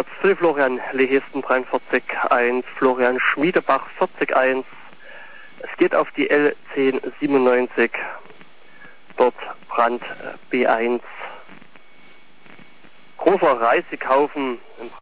Platz 2 Florian Lehesten 43,1, Florian Schmiedebach 40,1. Es geht auf die L1097, dort Brand B1. Großer Reisighaufen im